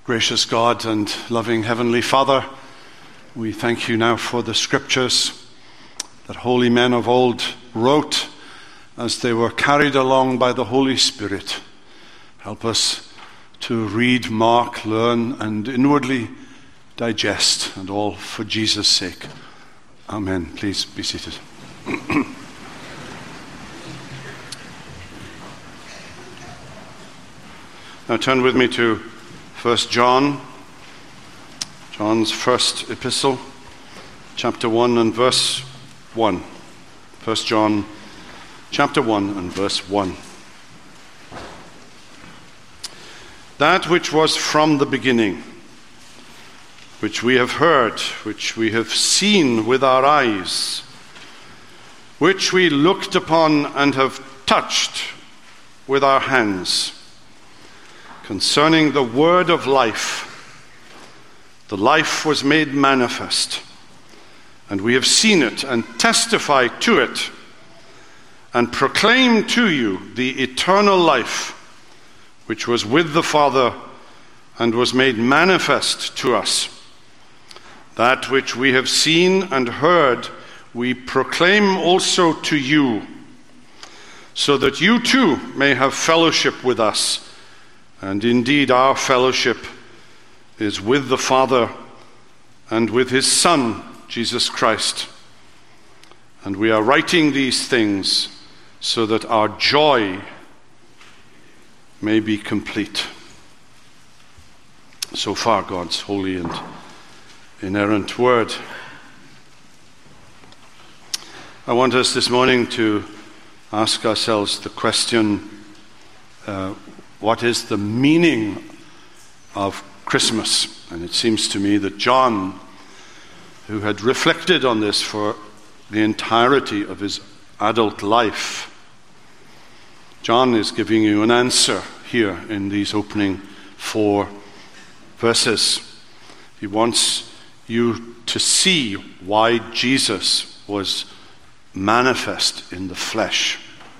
Gracious God and loving Heavenly Father, we thank you now for the scriptures that holy men of old wrote as they were carried along by the Holy Spirit. Help us to read, mark, learn, and inwardly digest, and all for Jesus' sake. Amen. Please be seated. Now turn with me to 1 John, John's first epistle, chapter 1 and verse 1. 1 John, chapter 1 and verse 1. That which was from the beginning, which we have heard, which we have seen with our eyes, which we looked upon and have touched with our hands, concerning the word of life. The life was made manifest, and we have seen it and testify to it, and proclaim to you the eternal life, which was with the Father and was made manifest to us. That which we have seen and heard, we proclaim also to you, so that you too may have fellowship with us. And indeed, our fellowship is with the Father and with his Son, Jesus Christ. And we are writing these things so that our joy may be complete. So far, God's holy and inerrant word. I want us this morning to ask ourselves the question, what is the meaning of Christmas? And it seems to me that John, who had reflected on this for the entirety of his adult life, John is giving you an answer here in these opening 4 verses. He wants you to see why Jesus was manifest in the flesh.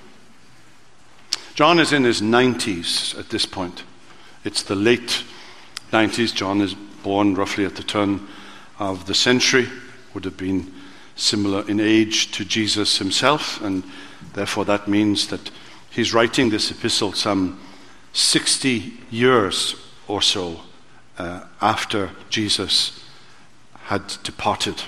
John is in his 90s at this point. It's the late 90s. John is born roughly at the turn of the century, would have been similar in age to Jesus himself, and therefore that means that he's writing this epistle some 60 years or so after Jesus had departed.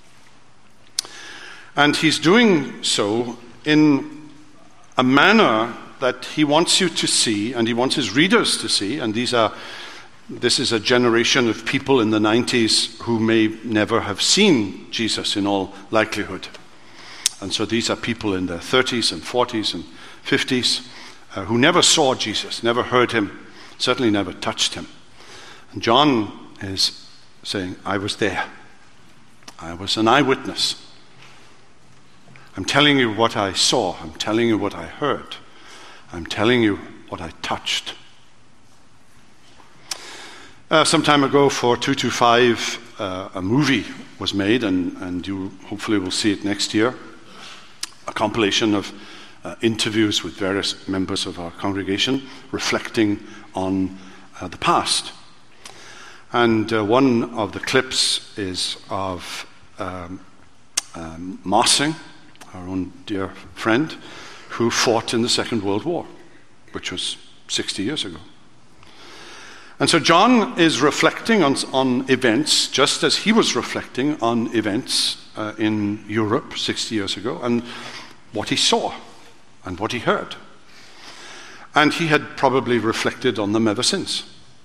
And he's doing so in a manner that he wants you to see, and he wants his readers to see, and this is a generation of people in the 90s who may never have seen Jesus in all likelihood. And so these are people in their 30s and 40s and 50s who never saw Jesus, never heard him, certainly never touched him. And John is saying, I was there. I was an eyewitness. I'm telling you what I saw. I'm telling you what I heard. I'm telling you what I touched. Some time ago for 225, a movie was made, and you hopefully will see it next year, a compilation of interviews with various members of our congregation reflecting on the past. And one of the clips is of Marsing, our own dear friend, who fought in the Second World War, which was 60 years ago. And so John is reflecting on events just as he was reflecting on events in Europe 60 years ago, and what he saw and what he heard. And he had probably reflected on them ever since.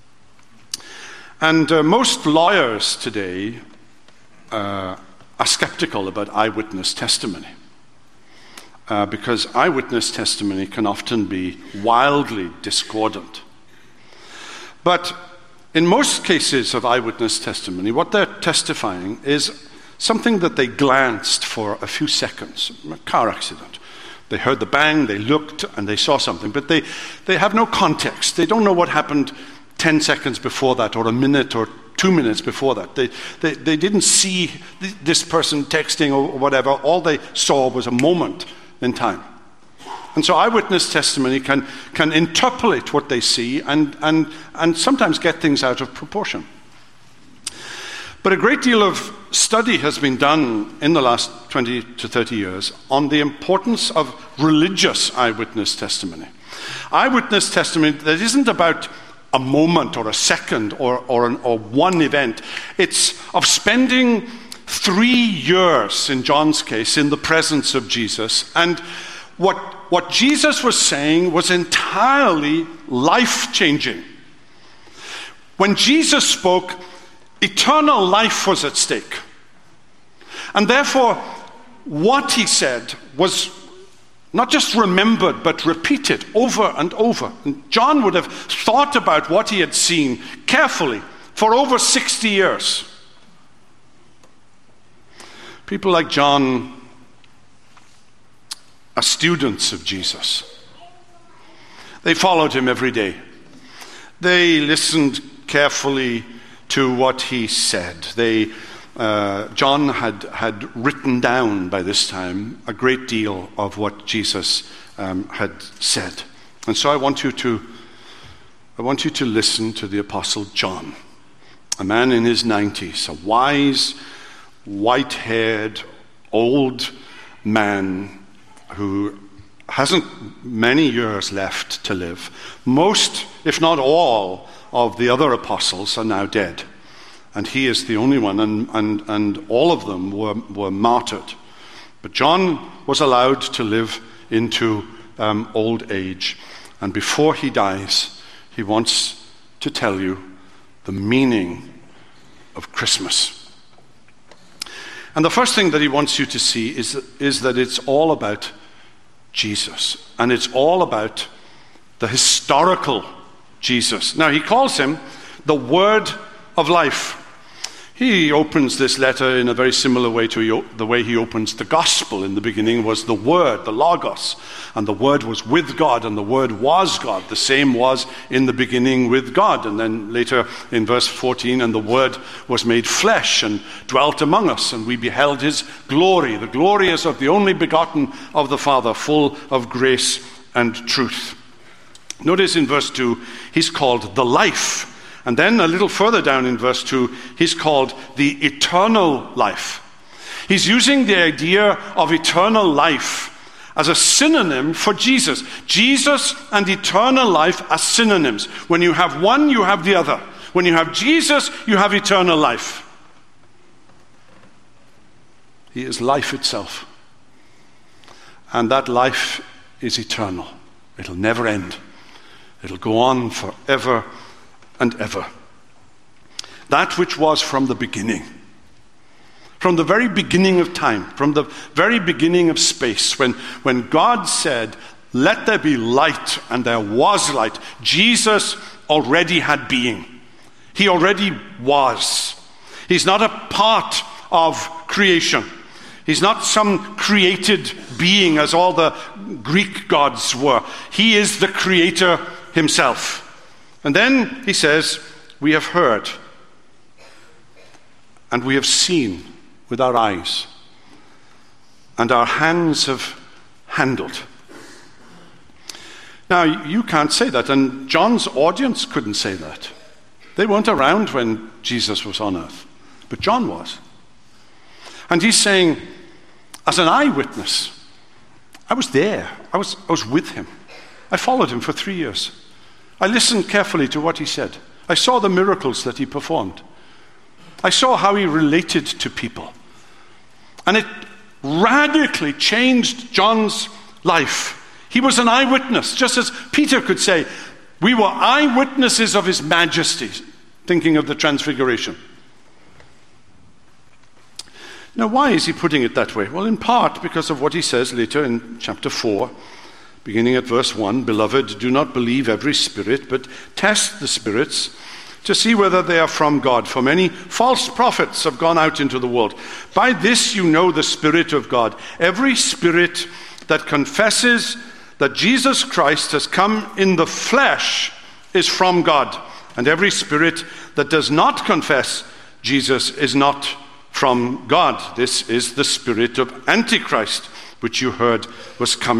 And most lawyers today are skeptical about eyewitness testimony. Because eyewitness testimony can often be wildly discordant. But in most cases of eyewitness testimony, what they're testifying is something that they glanced for a few seconds, a car accident. They heard the bang, they looked, and they saw something, but they have no context. They don't know what happened 10 seconds before that, or a minute, or 2 minutes before that. They didn't see this person texting or whatever. All they saw was a moment in time. And so eyewitness testimony can interpolate what they see and sometimes get things out of proportion. But a great deal of study has been done in the last 20 to 30 years on the importance of religious eyewitness testimony. Eyewitness testimony that isn't about a moment or a second or one event. It's of spending 3 years, in John's case, in the presence of Jesus. And what Jesus was saying was entirely life-changing. When Jesus spoke, eternal life was at stake. And therefore, what he said was not just remembered, but repeated over and over. And John would have thought about what he had seen carefully for over 60 years. People like John are students of Jesus. They followed him every day. They listened carefully to what he said. John had written down by this time a great deal of what Jesus had said. And so I want you to listen to the Apostle John, a man in his 90s, a wise, white-haired, old man who hasn't many years left to live. Most, if not all, of the other apostles are now dead. And he is the only one, and all of them were martyred. But John was allowed to live into old age. And before he dies, he wants to tell you the meaning of Christmas. And the first thing that he wants you to see is that it's all about Jesus. And it's all about the historical Jesus. Now, he calls him the Word of Life. He opens this letter in a very similar way to the way he opens the gospel. In the beginning was the Word, the Logos, and the Word was with God, and the Word was God. The same was in the beginning with God. And then later in verse 14, and the Word was made flesh and dwelt among us, and we beheld his glory. The glory is of the only begotten of the Father, full of grace and truth. Notice in verse 2, he's called the life. And then a little further down in verse 2, he's called the eternal life. He's using the idea of eternal life as a synonym for Jesus. Jesus and eternal life are synonyms. When you have one, you have the other. When you have Jesus, you have eternal life. He is life itself. And that life is eternal. It'll never end. It'll go on forever and ever. That which was from the beginning. From the very beginning of time, from the very beginning of space, when God said, "Let there be light," and there was light, Jesus already had being. He already was. He's not a part of creation. He's not some created being as all the Greek gods were. He is the creator himself. And then he says, we have heard and we have seen with our eyes and our hands have handled. Now, you can't say that, and John's audience couldn't say that. They weren't around when Jesus was on earth, but John was. And he's saying, as an eyewitness, I was there. I was with him. I followed him for 3 years. I listened carefully to what he said. I saw the miracles that he performed. I saw how he related to people. And it radically changed John's life. He was an eyewitness, just as Peter could say, we were eyewitnesses of his majesty, thinking of the transfiguration. Now, why is he putting it that way? Well, in part because of what he says later in chapter 4, beginning at verse 1, "Beloved, do not believe every spirit, but test the spirits to see whether they are from God. For many false prophets have gone out into the world. By this you know the Spirit of God. Every spirit that confesses that Jesus Christ has come in the flesh is from God. And every spirit that does not confess Jesus is not from God. This is the spirit of Antichrist, which you heard was coming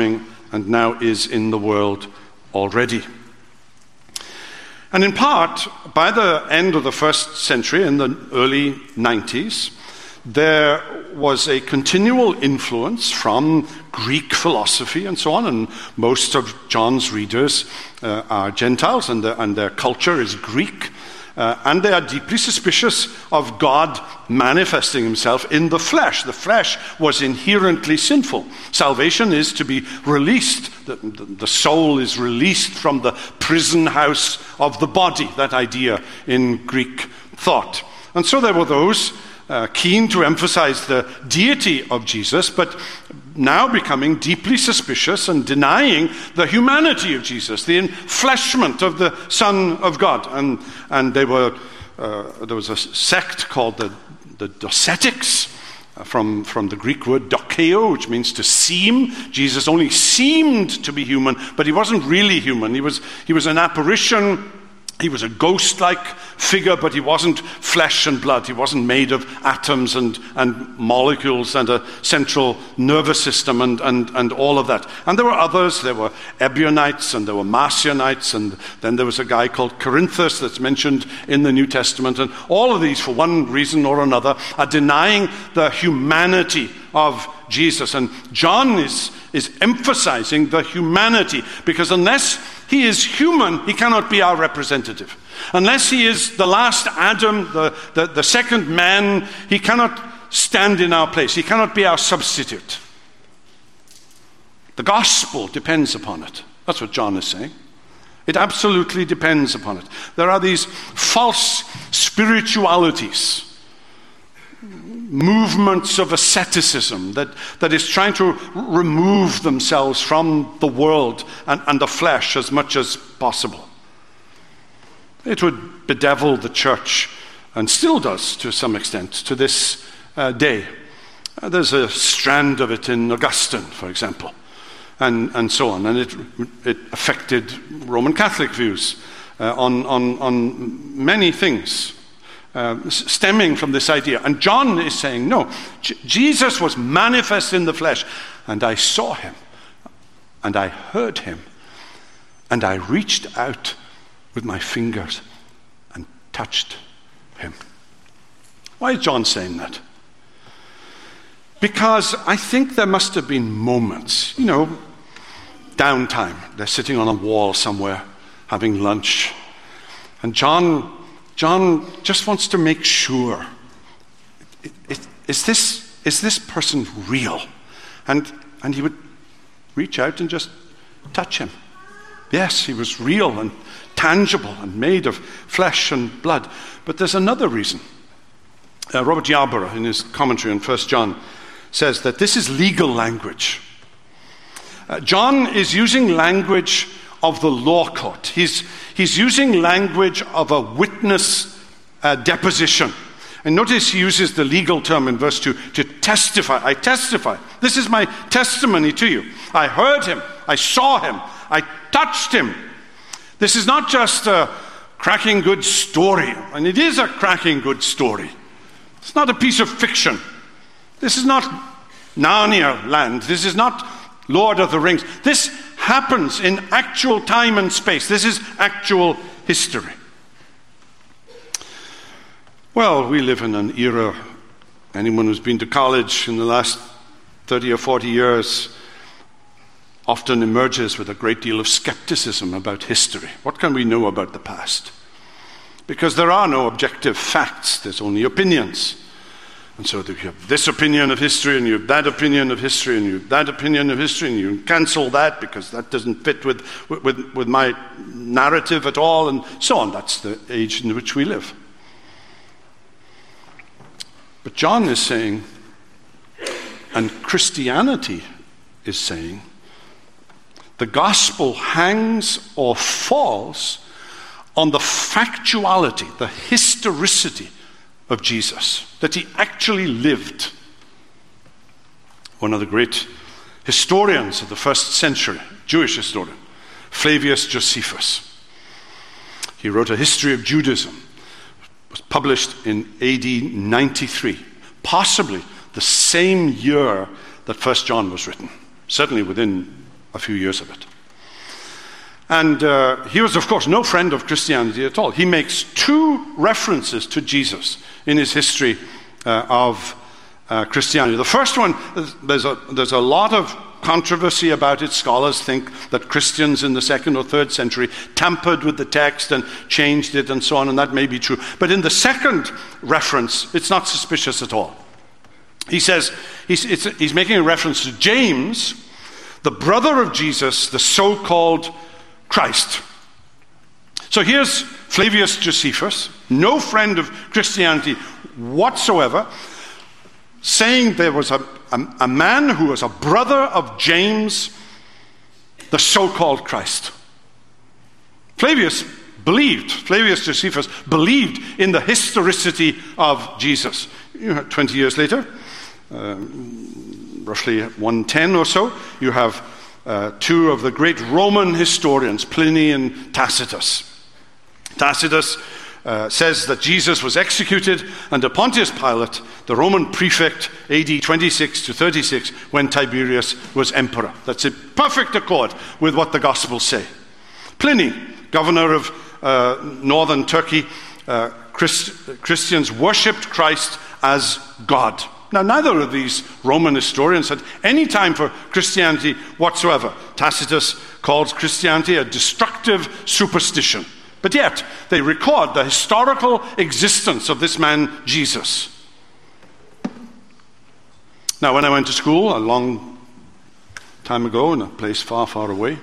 and now is in the world already. And in part, by the end of the first century, in the early 90s, there was a continual influence from Greek philosophy and so on, and most of John's readers are Gentiles, and their culture is Greek, and they are deeply suspicious of God manifesting himself in the flesh. The flesh was inherently sinful. Salvation is to be released. The soul is released from the prison house of the body, that idea in Greek thought. And so there were those keen to emphasize the deity of Jesus, but now becoming deeply suspicious and denying the humanity of Jesus, the enfleshment of the Son of God. And there was a sect called the Docetics, from the Greek word dokeo, which means to seem. Jesus only seemed to be human, but he wasn't really human. He was an apparition. He was a ghost-like figure, but he wasn't flesh and blood. He wasn't made of atoms and molecules and a central nervous system and all of that. And there were others. There were Ebionites and there were Marcionites, and then there was a guy called Corinthus that's mentioned in the New Testament. And all of these, for one reason or another, are denying the humanity of Jesus. And John is emphasizing the humanity, because unless he is human, he cannot be our representative. Unless he is the last Adam, the second man, he cannot stand in our place. He cannot be our substitute. The gospel depends upon it. That's what John is saying. It absolutely depends upon it. There are these false spiritualities, movements of asceticism that is trying to remove themselves from the world and the flesh as much as possible. It would bedevil the church, and still does to some extent to this day. There's a strand of it in Augustine, for example, and so on, and it affected Roman Catholic views on many things. Stemming from this idea. And John is saying, no, Jesus was manifest in the flesh, and I saw him, and I heard him, and I reached out with my fingers and touched him. Why is John saying that? Because I think there must have been moments, downtime. They're sitting on a wall somewhere, having lunch, and John just wants to make sure, is this person real? And he would reach out and just touch him. Yes, he was real and tangible and made of flesh and blood. But there's another reason. Robert Yarborough, in his commentary on 1 John, says that this is legal language. John is using language of the law court. He's using language of a witness deposition. And notice he uses the legal term in verse 2, to testify. I testify. This is my testimony to you. I heard him. I saw him. I touched him. This is not just a cracking good story. And it is a cracking good story. It's not a piece of fiction. This is not Narnia land. This is not Lord of the Rings. This happens in actual time and space. This is actual history. Well, we live in an era, anyone who's been to college in the last 30 or 40 years often emerges with a great deal of skepticism about history. What can we know about the past? Because there are no objective facts, there's only opinions. And so you have this opinion of history, and you have that opinion of history, and you have that opinion of history, and you cancel that because that doesn't fit with my narrative at all, and so on. That's the age in which we live. But John is saying, and Christianity is saying, the gospel hangs or falls on the factuality, the historicity of Jesus, that he actually lived. One of the great historians of the first century, Jewish historian, Flavius Josephus. He wrote a history of Judaism. It was published in AD 93, possibly the same year that 1 John was written, certainly within a few years of it. And he was, of course, no friend of Christianity at all. He makes 2 references to Jesus in his history of Christianity. The first one, there's a lot of controversy about it. Scholars think that Christians in the 2nd or 3rd century tampered with the text and changed it and so on, and that may be true. But in the second reference, it's not suspicious at all. He says, he's making a reference to James, the brother of Jesus, the so-called Christ. So here's Flavius Josephus, no friend of Christianity whatsoever, saying there was a man who was a brother of James, the so-called Christ. Flavius Josephus believed in the historicity of Jesus. 20 years later, roughly 110 or so, you have 2 of the great Roman historians, Pliny and Tacitus. Tacitus says that Jesus was executed under Pontius Pilate, the Roman prefect, AD 26 to 36, when Tiberius was emperor. That's in perfect accord with what the Gospels say. Pliny, governor of northern Turkey, Christians worshipped Christ as God. Now, neither of these Roman historians had any time for Christianity whatsoever. Tacitus calls Christianity a destructive superstition. But yet, they record the historical existence of this man, Jesus. Now, when I went to school a long time ago in a place far, far away,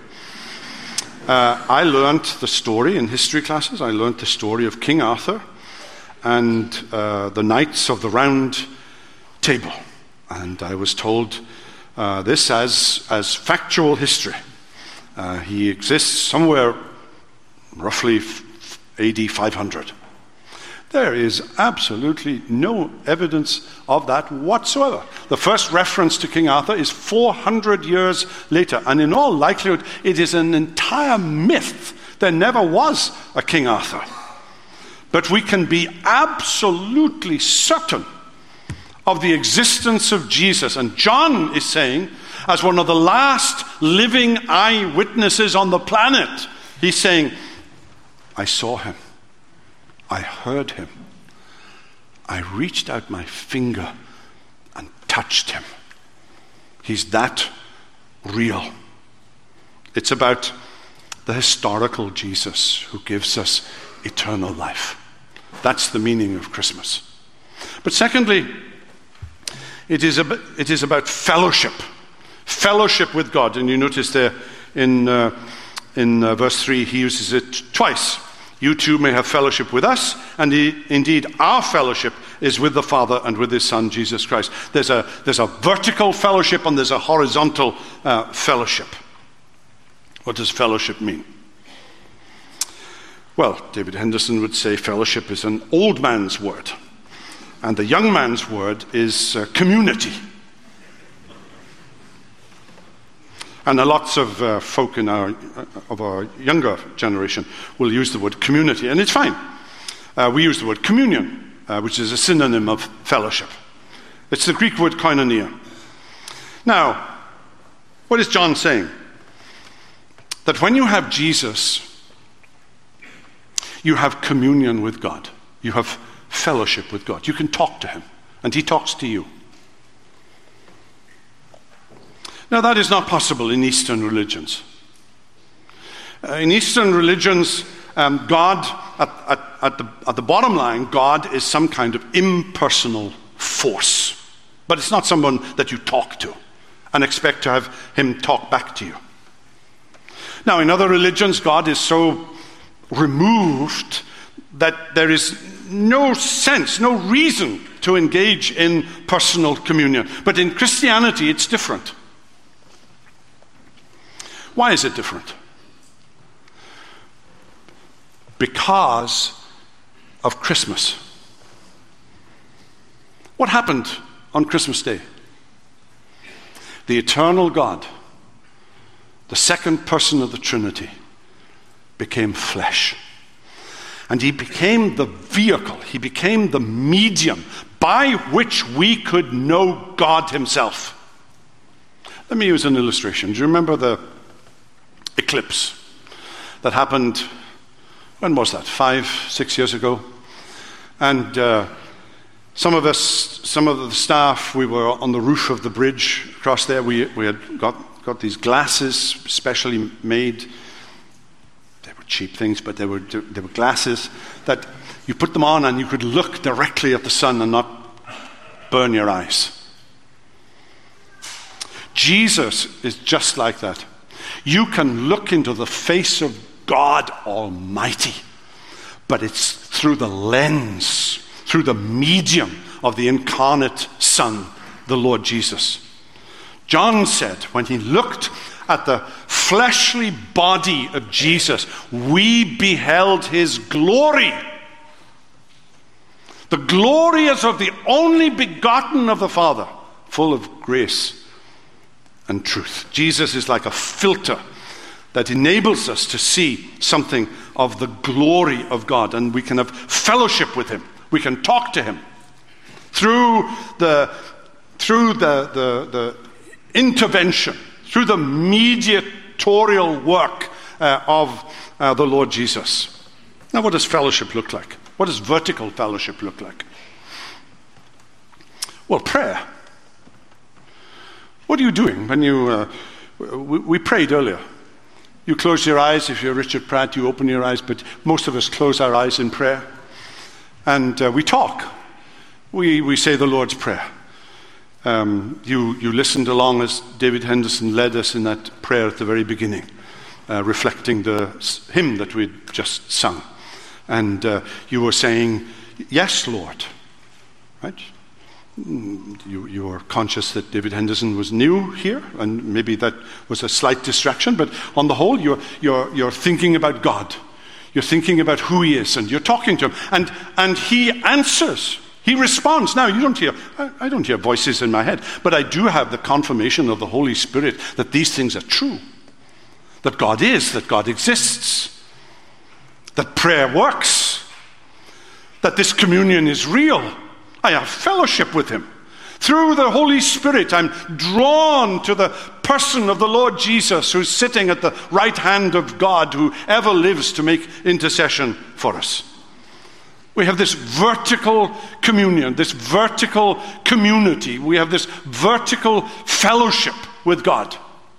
I learned the story in history classes. I learned the story of King Arthur and the Knights of the Round Table. And I was told this as factual history. He exists somewhere roughly AD 500. There is absolutely no evidence of that whatsoever. The first reference to King Arthur is 400 years later, and in all likelihood, it is an entire myth. There never was a King Arthur. But we can be absolutely certain of the existence of Jesus. And John is saying, as one of the last living eyewitnesses on the planet, he's saying, I saw him. I heard him. I reached out my finger and touched him. He's that real. It's about the historical Jesus who gives us eternal life. That's the meaning of Christmas. But secondly, it is about fellowship. Fellowship with God. And you notice there in verse 3, he uses it twice. You too may have fellowship with us, and indeed our fellowship is with the Father and with his Son, Jesus Christ. There's a vertical fellowship and there's a horizontal fellowship. What does fellowship mean? Well, David Henderson would say fellowship is an old man's word, and the young man's word is community. And lots of folk of our younger generation will use the word community, and it's fine. We use the word communion, which is a synonym of fellowship. It's the Greek word koinonia. Now, what is John saying? That when you have Jesus, you have communion with God. You have fellowship with God. You can talk to him, and he talks to you. Now, that is not possible in Eastern religions. In Eastern religions, God, at the bottom line, God is some kind of impersonal force. But it's not someone that you talk to and expect to have him talk back to you. Now, in other religions, God is so removed that there is no sense, no reason to engage in personal communion. But in Christianity, it's different. Why is it different? Because of Christmas. What happened on Christmas Day? The eternal God, the second person of the Trinity, became flesh. And he became the vehicle, he became the medium by which we could know God himself. Let me use an illustration. Do you remember the eclipse that happened, when was that, 5-6 years ago? And some of the staff, we were on the roof of the bridge across there. We had got these glasses specially made. They were cheap things, but they were glasses that you put them on and you could look directly at the sun and not burn your eyes. Jesus is just like that. You can look into the face of God Almighty, but it's through the lens, through the medium of the incarnate Son, the Lord Jesus. John said, when he looked at the fleshly body of Jesus, we beheld his glory. The glory is of the only begotten of the Father, full of grace and truth. Jesus is like a filter that enables us to see something of the glory of God, and we can have fellowship with him. We can talk to him through the intervention, through the mediatorial work of the Lord Jesus. Now, what does fellowship look like? What does vertical fellowship look like? Well, prayer. What are you doing when you... we prayed earlier. You close your eyes. If you're Richard Pratt, you open your eyes, but most of us close our eyes in prayer. And we talk. We say the Lord's Prayer. You listened along as David Henderson led us in that prayer at the very beginning, reflecting the hymn that we'd just sung. And you were saying, yes, Lord. Right? You were conscious that David Henderson was new here, and maybe that was a slight distraction, but on the whole, you're thinking about God. You're thinking about who he is, and you're talking to him. And he answers. He responds. Now, I don't hear voices in my head, but I do have the confirmation of the Holy Spirit that these things are true. That God is, that God exists. That prayer works. That this communion is real. I have fellowship with him. Through the Holy Spirit, I'm drawn to the person of the Lord Jesus, who's sitting at the right hand of God, who ever lives to make intercession for us. We have this vertical communion, this vertical community. We have this vertical fellowship with God.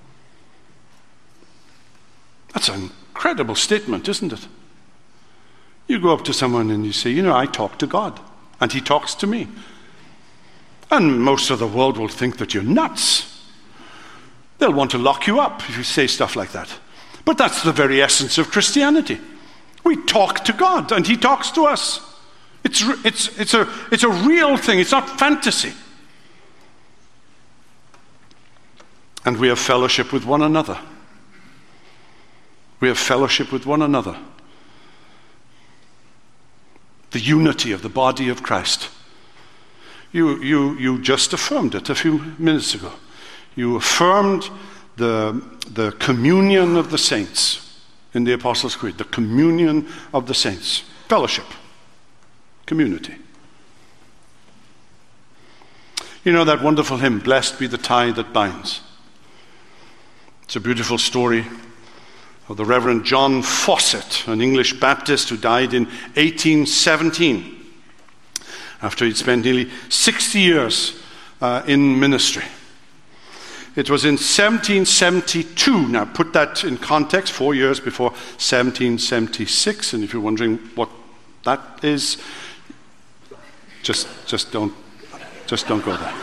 That's an incredible statement, isn't it? You go up to someone and you say, I talk to God, and he talks to me. And most of the world will think that you're nuts. They'll want to lock you up if you say stuff like that. But that's the very essence of Christianity. We talk to God, and he talks to us. It's a real thing. It's not fantasy. And we have fellowship with one another. We have fellowship with one another. The unity of the body of Christ. You just affirmed it a few minutes ago. You affirmed the communion of the saints in the Apostles' Creed. The communion of the saints. Fellowship. Community. You know that wonderful hymn, Blessed Be the Tie That Binds. It's a beautiful story of the Reverend John Fawcett, an English Baptist who died in 1817 after he'd spent nearly 60 years in ministry. It was in 1772, now put that in context, 4 years before 1776, and if you're wondering what that is, just don't go there.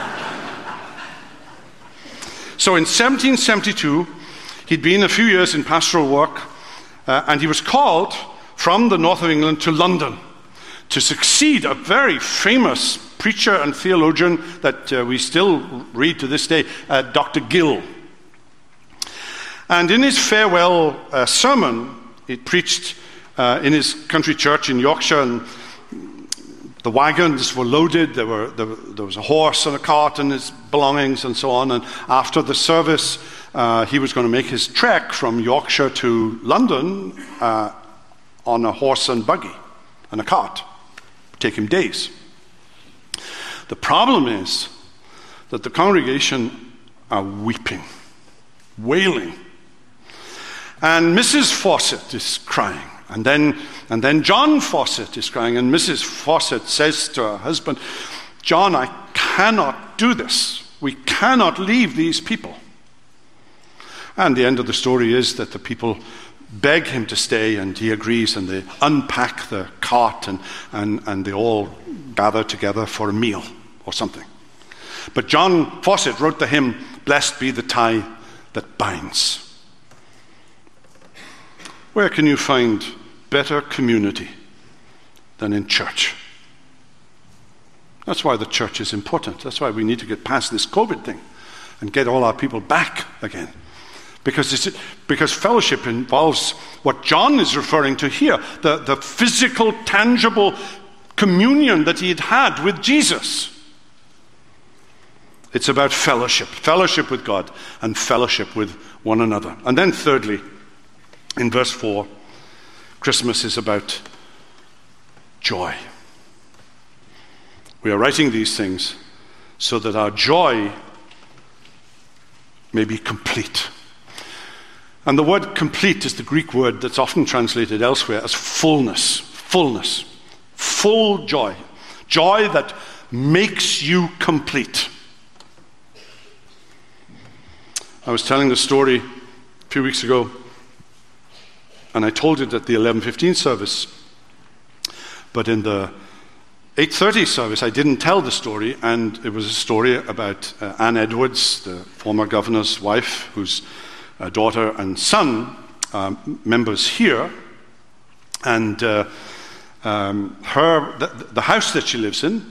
So in 1772, he'd been a few years in pastoral work, and he was called from the north of England to London to succeed a very famous preacher and theologian that we still read to this day, Dr. Gill. And in his farewell sermon, he preached in his country church in Yorkshire, and the wagons were loaded. There was a horse and a cart and his belongings and so on. And after the service, he was going to make his trek from Yorkshire to London on a horse and buggy and a cart. It would take him days. The problem is that the congregation are weeping, wailing. And Mrs. Fawcett is crying. And then John Fawcett is crying. And Mrs. Fawcett says to her husband, John, I cannot do this. We cannot leave these people. And the end of the story is that the people beg him to stay, and he agrees, and they unpack the cart, and they all gather together for a meal or something. But John Fawcett wrote the hymn, Blessed Be the Tie That Binds. Where can you find better community than in church? That's why the church is important. That's why we need to get past this COVID thing and get all our people back again. Because fellowship involves what John is referring to here, the physical, tangible communion that he had had with Jesus. It's about fellowship with God and fellowship with one another. And then thirdly, in verse 4, Christmas is about joy. We are writing these things so that our joy may be complete. And the word complete is the Greek word that's often translated elsewhere as fullness, full joy, joy that makes you complete. I was telling the story a few weeks ago, and I told it at the 11:15 service, but in the 8:30 service I didn't tell the story, and it was a story about Anne Edwards, the former governor's wife, whose daughter and son members here, and the house that she lives in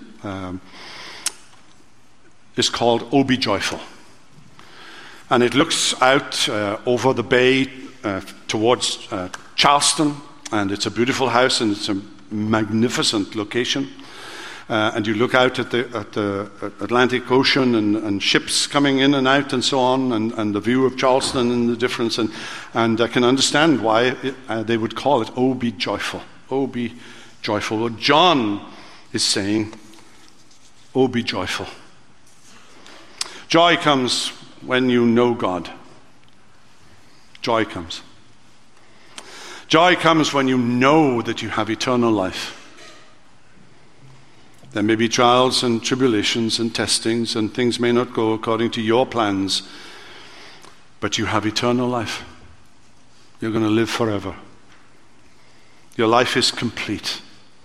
is called Oh Be Joyful, and it looks out over the bay towards Charleston, and it's a beautiful house, and it's a magnificent location. And you look out at the Atlantic Ocean and ships coming in and out and so on, and the view of Charleston and the difference, and I can understand why they would call it, Oh, be joyful. Oh, be joyful. Well, John is saying, Oh, be joyful. Joy comes when you know God. Joy comes. Joy comes when you know that you have eternal life. There may be trials and tribulations and testings, and things may not go according to your plans, but you have eternal life. You're going to live forever. Your life is complete.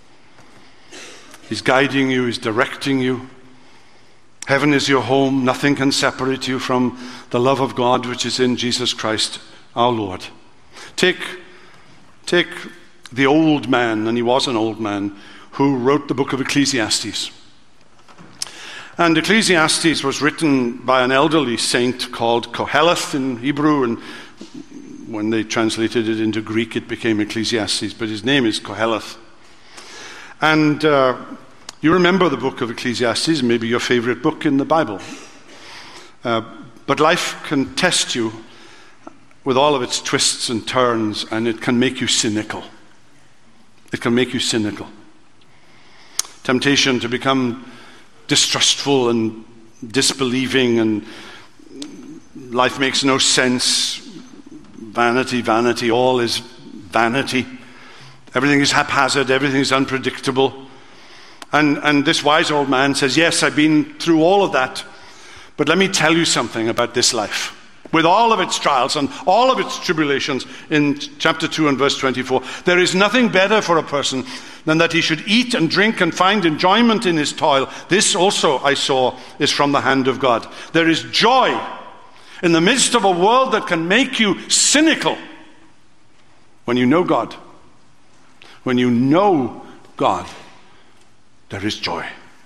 He's guiding you, he's directing you. Heaven is your home. Nothing can separate you from the love of God which is in Jesus Christ our Lord. Take the old man, and he was an old man, who wrote the book of Ecclesiastes. And Ecclesiastes was written by an elderly saint called Koheleth in Hebrew, and when they translated it into Greek it became Ecclesiastes, but his name is Koheleth. And you remember the book of Ecclesiastes, maybe your favorite book in the Bible. But life can test you with all of its twists and turns, and it can make you cynical. It can make you cynical. Temptation to become distrustful and disbelieving, and life makes no sense. Vanity, all is vanity. Everything is haphazard, everything is unpredictable. And this wise old man says, yes, I've been through all of that, but let me tell you something about this life. With all of its trials and all of its tribulations, in chapter 2 and verse 24, there is nothing better for a person than that he should eat and drink and find enjoyment in his toil. This also, I saw, is from the hand of God. There is joy in the midst of a world that can make you cynical. When you know God, when you know God, there is joy.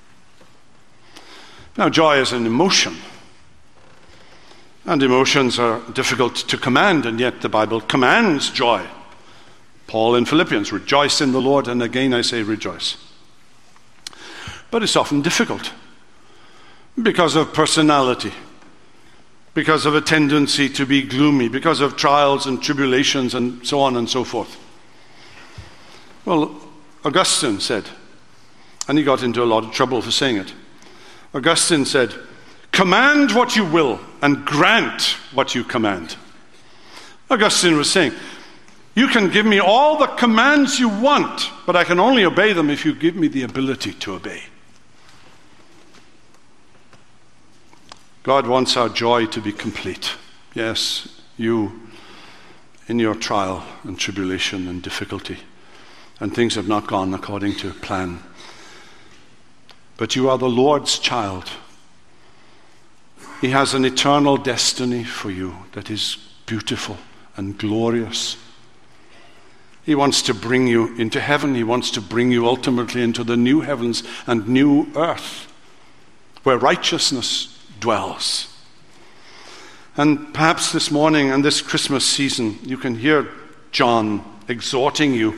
Now, joy is an emotion. And emotions are difficult to command, and yet the Bible commands joy. Paul in Philippians, rejoice in the Lord, and again I say rejoice. But it's often difficult because of personality, because of a tendency to be gloomy, because of trials and tribulations and so on and so forth. Well, Augustine said, and he got into a lot of trouble for saying it. Augustine said, command what you will and grant what you command. Augustine was saying, you can give me all the commands you want, but I can only obey them if you give me the ability to obey. God wants our joy to be complete. Yes, you, in your trial and tribulation and difficulty, and things have not gone according to plan. But you are the Lord's child. He has an eternal destiny for you that is beautiful and glorious. He wants to bring you into heaven. He wants to bring you ultimately into the new heavens and new earth, where righteousness dwells. And perhaps this morning and this Christmas season, you can hear John exhorting you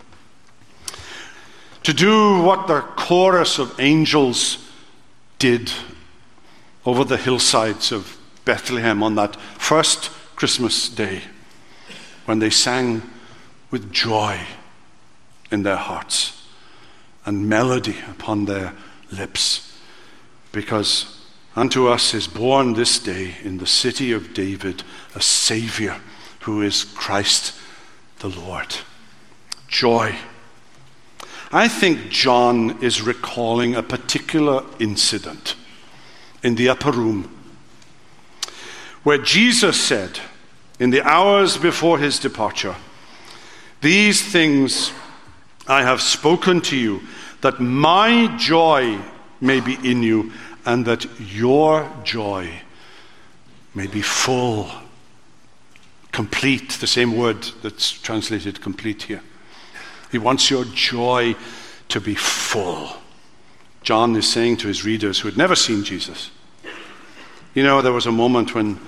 to do what the chorus of angels did over the hillsides of Bethlehem on that first Christmas day, when they sang with joy in their hearts and melody upon their lips, because unto us is born this day in the city of David a Savior, who is Christ the Lord. Joy. I think John is recalling a particular incident in the upper room, where Jesus said, in the hours before his departure, these things I have spoken to you, that my joy may be in you, and that your joy may be full, complete, the same word that's translated complete here. He wants your joy to be full. John is saying to his readers who had never seen Jesus, you know, there was a moment when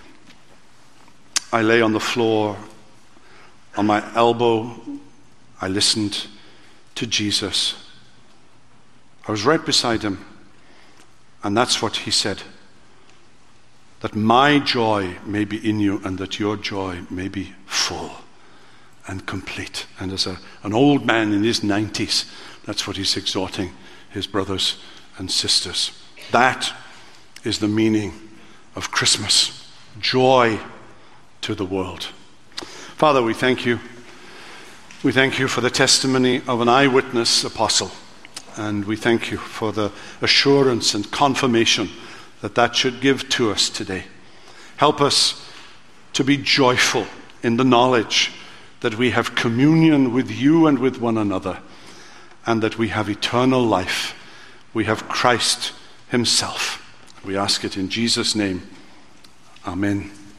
I lay on the floor, on my elbow, I listened to Jesus. I was right beside him, and that's what he said, that my joy may be in you and that your joy may be full and complete. And as an old man in his 90s, that's what he's exhorting his brothers and sisters. That is the meaning of Christmas. Joy to the world. Father, we thank you. We thank you for the testimony of an eyewitness apostle. And we thank you for the assurance and confirmation that should give to us today. Help us to be joyful in the knowledge that we have communion with you and with one another, and that we have eternal life. We have Christ himself. We ask it in Jesus' name. Amen.